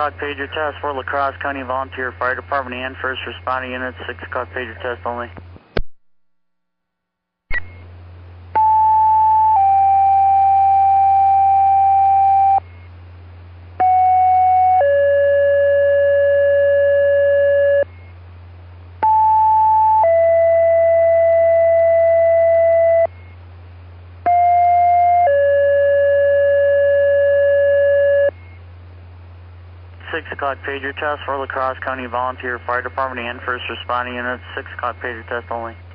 o'clock pager test for La Crosse County Volunteer Fire Department and First Responder Units. 6 o'clock pager test only. Six o'clock pager test for La Crosse County Volunteer Fire Department and First Responder Units. 6 o'clock pager test only.